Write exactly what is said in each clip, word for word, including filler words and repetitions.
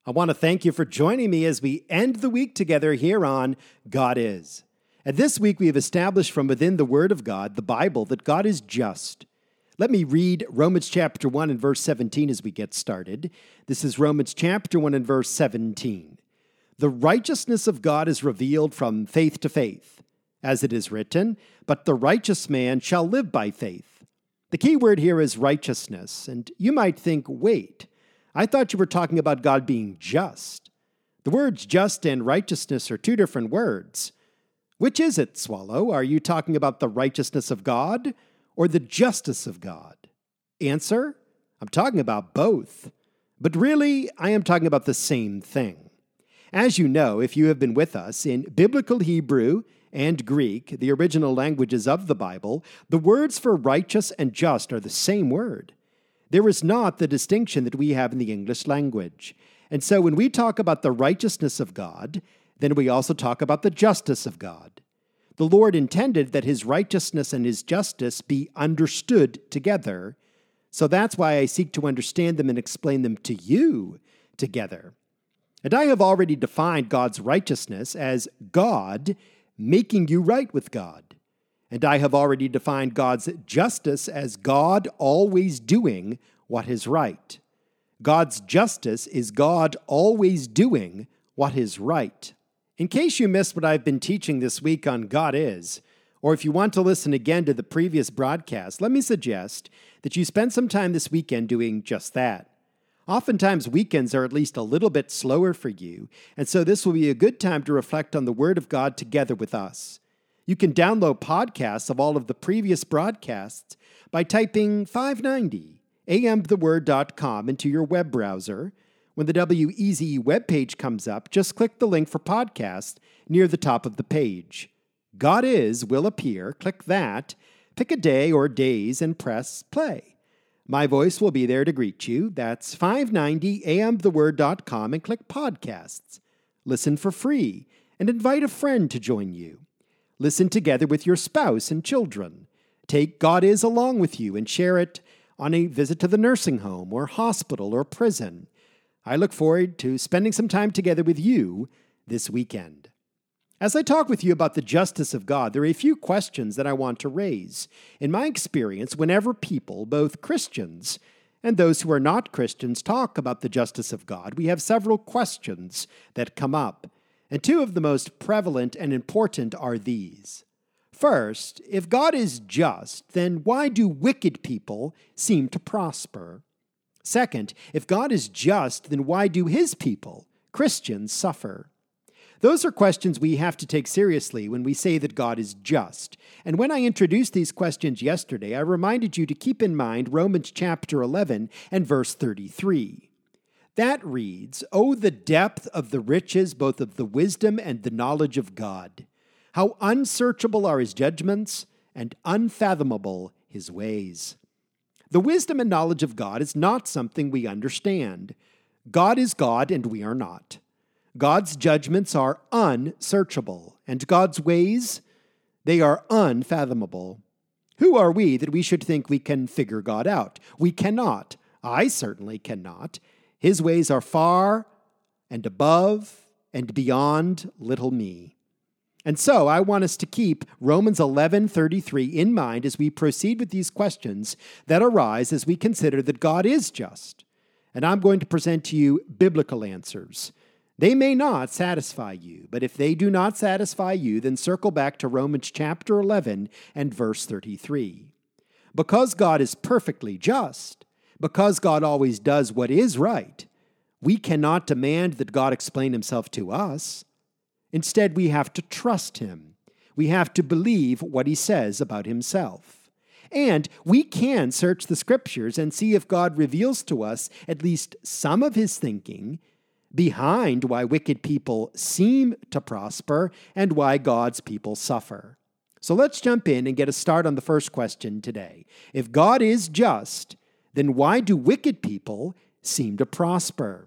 I want to thank you for joining me as we end the week together here on God Is. And this week we have established from within the Word of God, the Bible, that God is just. Let me read Romans chapter one and verse seventeen as we get started. This is Romans chapter one and verse seventeen. The righteousness of God is revealed from faith to faith, as it is written, but the righteous man shall live by faith. The key word here is righteousness, and you might think, wait, I thought you were talking about God being just. The words just and righteousness are two different words. Which is it, Swallow? Are you talking about the righteousness of God or the justice of God? Answer, I'm talking about both. But really, I am talking about the same thing. As you know, if you have been with us, in Biblical Hebrew and Greek, the original languages of the Bible, the words for righteous and just are the same word. There is not the distinction that we have in the English language. And so when we talk about the righteousness of God, then we also talk about the justice of God. The Lord intended that his righteousness and his justice be understood together. So that's why I seek to understand them and explain them to you together. And I have already defined God's righteousness as God making you right with God. And I have already defined God's justice as God always doing what is right. God's justice is God always doing what is right. In case you missed what I've been teaching this week on God Is, or if you want to listen again to the previous broadcast, let me suggest that you spend some time this weekend doing just that. Oftentimes, weekends are at least a little bit slower for you, and so this will be a good time to reflect on the Word of God together with us. You can download podcasts of all of the previous broadcasts by typing five ninety a m the word dot com into your web browser. When the W E Z E webpage comes up, just click the link for podcast near the top of the page. God Is will appear. Click that, pick a day or days, and press play. My voice will be there to greet you. That's five ninety a m the word dot com and click podcasts. Listen for free and invite a friend to join you. Listen together with your spouse and children. Take God Is along with you and share it on a visit to the nursing home or hospital or prison. I look forward to spending some time together with you this weekend. As I talk with you about the justice of God, there are a few questions that I want to raise. In my experience, whenever people, both Christians and those who are not Christians, talk about the justice of God, we have several questions that come up. And two of the most prevalent and important are these. First, if God is just, then why do wicked people seem to prosper? Second, if God is just, then why do his people, Christians, suffer? Those are questions we have to take seriously when we say that God is just. And when I introduced these questions yesterday, I reminded you to keep in mind Romans chapter eleven and verse thirty-three. That reads, "Oh, the depth of the riches, both of the wisdom and the knowledge of God! How unsearchable are his judgments, and unfathomable his ways." The wisdom and knowledge of God is not something we understand. God is God, and we are not. God's judgments are unsearchable, and God's ways, they are unfathomable. Who are we that we should think we can figure God out? We cannot. I certainly cannot. His ways are far and above and beyond little me. And so I want us to keep Romans eleven thirty-three in mind as we proceed with these questions that arise as we consider that God is just. And I'm going to present to you biblical answers. They may not satisfy you, but if they do not satisfy you, then circle back to Romans chapter eleven and verse thirty-three. Because God is perfectly just, because God always does what is right, we cannot demand that God explain himself to us. Instead, we have to trust him. We have to believe what he says about himself. And we can search the scriptures and see if God reveals to us at least some of his thinking behind why wicked people seem to prosper and why God's people suffer. So let's jump in and get a start on the first question today. If God is just, then why do wicked people seem to prosper?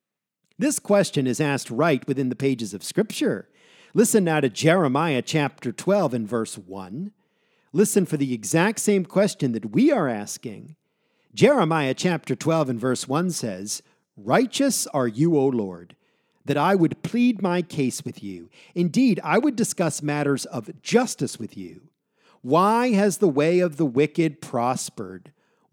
This question is asked right within the pages of Scripture. Listen now to Jeremiah chapter twelve and verse one. Listen for the exact same question that we are asking. Jeremiah chapter twelve and verse one says, Righteous are you, O Lord, that I would plead my case with you. Indeed, I would discuss matters of justice with you. Why has the way of the wicked prospered?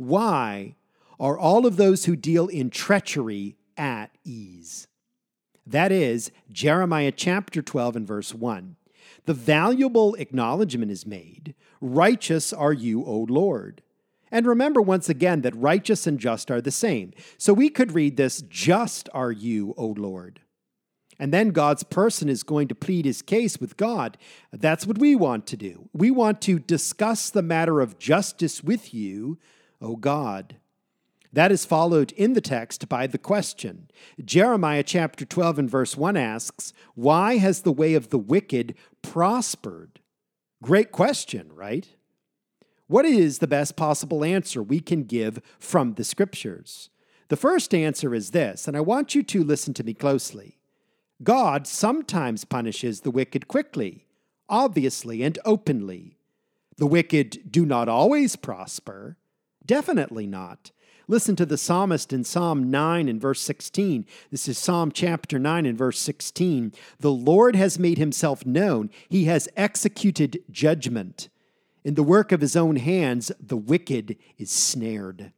Why are all of those who deal in treachery at ease? That is Jeremiah chapter twelve and verse one. The valuable acknowledgement is made, righteous are you, O Lord. And remember once again that righteous and just are the same. So we could read this, just are you, O Lord. And then God's person is going to plead his case with God. That's what we want to do. We want to discuss the matter of justice with you, O God. That is followed in the text by the question. Jeremiah chapter twelve and verse one asks, why has the way of the wicked prospered? Great question, right? What is the best possible answer we can give from the Scriptures? The first answer is this, and I want you to listen to me closely. God sometimes punishes the wicked quickly, obviously and openly. The wicked do not always prosper. Definitely not. Listen to the psalmist in Psalm nine and verse sixteen. This is Psalm chapter nine and verse sixteen. The Lord has made himself known. He has executed judgment. In the work of his own hands, the wicked is snared.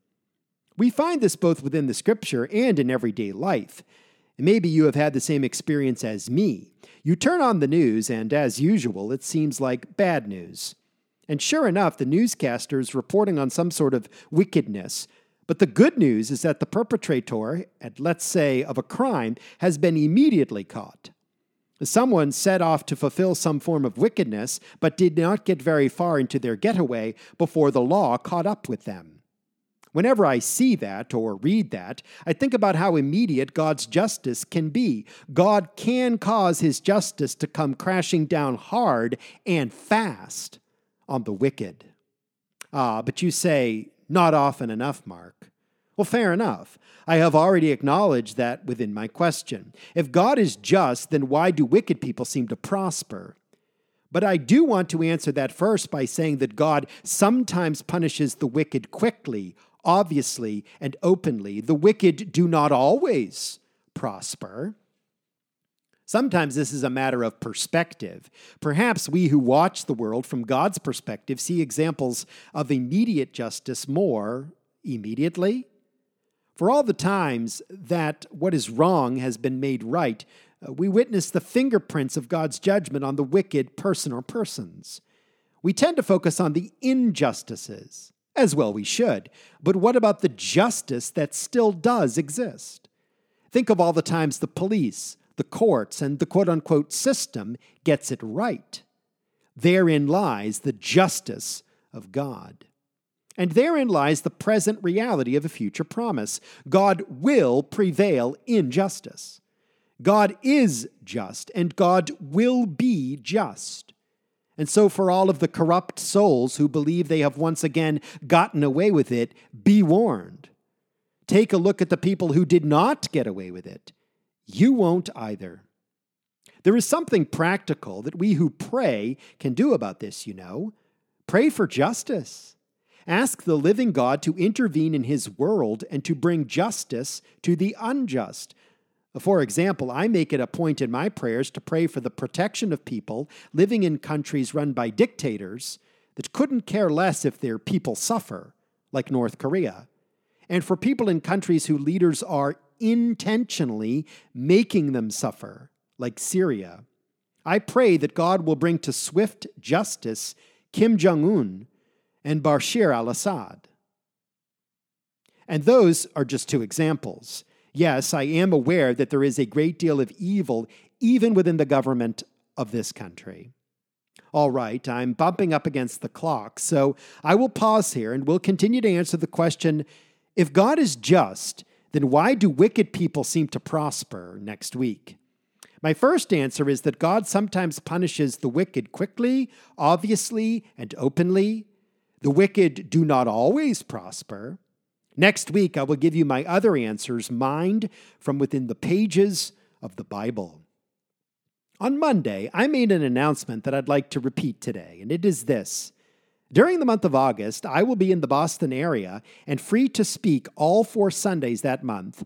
We find this both within the Scripture and in everyday life. Maybe you have had the same experience as me. You turn on the news, and as usual, it seems like bad news. And sure enough, the newscaster is reporting on some sort of wickedness. But the good news is that the perpetrator, at let's say, of a crime, has been immediately caught. Someone set off to fulfill some form of wickedness, but did not get very far into their getaway before the law caught up with them. Whenever I see that or read that, I think about how immediate God's justice can be. God can cause his justice to come crashing down hard and fast on the wicked. Ah, but you say, not often enough, Mark. Well, fair enough. I have already acknowledged that within my question. If God is just, then why do wicked people seem to prosper? But I do want to answer that first by saying that God sometimes punishes the wicked quickly, obviously, and openly. The wicked do not always prosper. Sometimes this is a matter of perspective. Perhaps we who watch the world from God's perspective see examples of immediate justice more immediately. For all the times that what is wrong has been made right, uh, we witness the fingerprints of God's judgment on the wicked person or persons. We tend to focus on the injustices, as well we should. But what about the justice that still does exist? Think of all the times the police, the courts, and the quote-unquote system gets it right. Therein lies the justice of God. And therein lies the present reality of a future promise. God will prevail in justice. God is just, and God will be just. And so for all of the corrupt souls who believe they have once again gotten away with it, be warned. Take a look at the people who did not get away with it. You won't either. There is something practical that we who pray can do about this, you know. Pray for justice. Ask the living God to intervene in his world and to bring justice to the unjust. For example, I make it a point in my prayers to pray for the protection of people living in countries run by dictators that couldn't care less if their people suffer, like North Korea, and for people in countries whose leaders are intentionally making them suffer, like Syria. I pray that God will bring to swift justice Kim Jong-un and Bashar al-Assad. And those are just two examples. Yes, I am aware that there is a great deal of evil even within the government of this country. All right, I'm bumping up against the clock, so I will pause here and we'll continue to answer the question, if God is just, then why do wicked people seem to prosper next week? My first answer is that God sometimes punishes the wicked quickly, obviously, and openly. The wicked do not always prosper. Next week, I will give you my other answers, mined from within the pages of the Bible. On Monday, I made an announcement that I'd like to repeat today, and it is this. During the month of August, I will be in the Boston area and free to speak all four Sundays that month.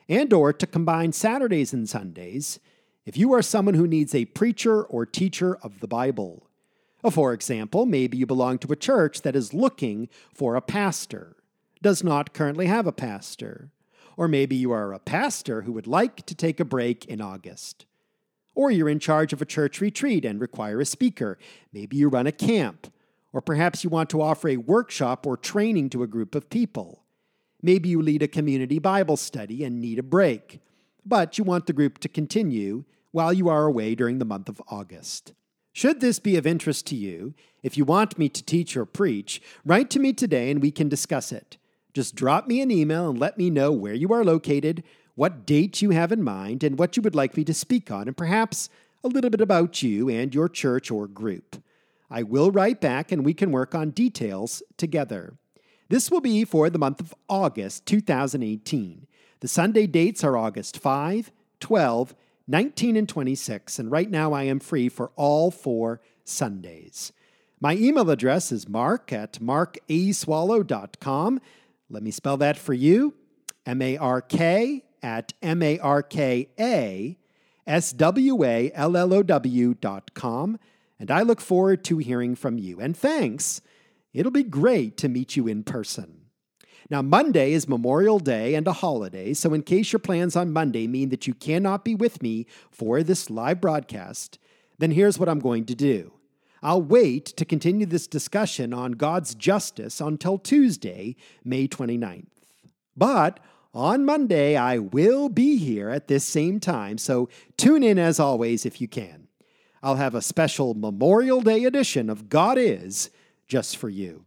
and or to combine Saturdays and Sundays if you are someone who needs a preacher or teacher of the Bible. For example, maybe you belong to a church that is looking for a pastor, does not currently have a pastor. Or maybe you are a pastor who would like to take a break in August. Or you're in charge of a church retreat and require a speaker. Maybe you run a camp. Or perhaps you want to offer a workshop or training to a group of people. Maybe you lead a community Bible study and need a break, but you want the group to continue while you are away during the month of August. Should this be of interest to you, if you want me to teach or preach, write to me today and we can discuss it. Just drop me an email and let me know where you are located, what date you have in mind, and what you would like me to speak on, and perhaps a little bit about you and your church or group. I will write back and we can work on details together. This will be for the month of August two thousand eighteen. The Sunday dates are August fifth, twelve, nineteen, and twenty-six, and right now I am free for all four Sundays. My email address is mark at mark a swallow dot com. Let me spell that for you. M A R K at M A R K A S W A L L O W dot com. And I look forward to hearing from you. And thanks. It'll be great to meet you in person. Now, Monday is Memorial Day and a holiday, so in case your plans on Monday mean that you cannot be with me for this live broadcast, then here's what I'm going to do. I'll wait to continue this discussion on God's justice until Tuesday, May twenty-ninth. But on Monday, I will be here at this same time, so tune in as always if you can. I'll have a special Memorial Day edition of God Is just for you.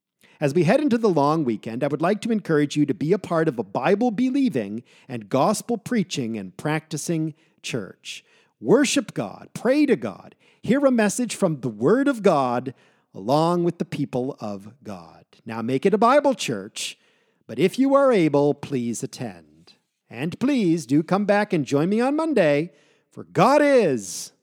As we head into the long weekend, I would like to encourage you to be a part of a Bible-believing and gospel-preaching and practicing church. Worship God, pray to God, hear a message from the Word of God along with the people of God. Now make it a Bible church, but if you are able, please attend. And please do come back and join me on Monday, for God is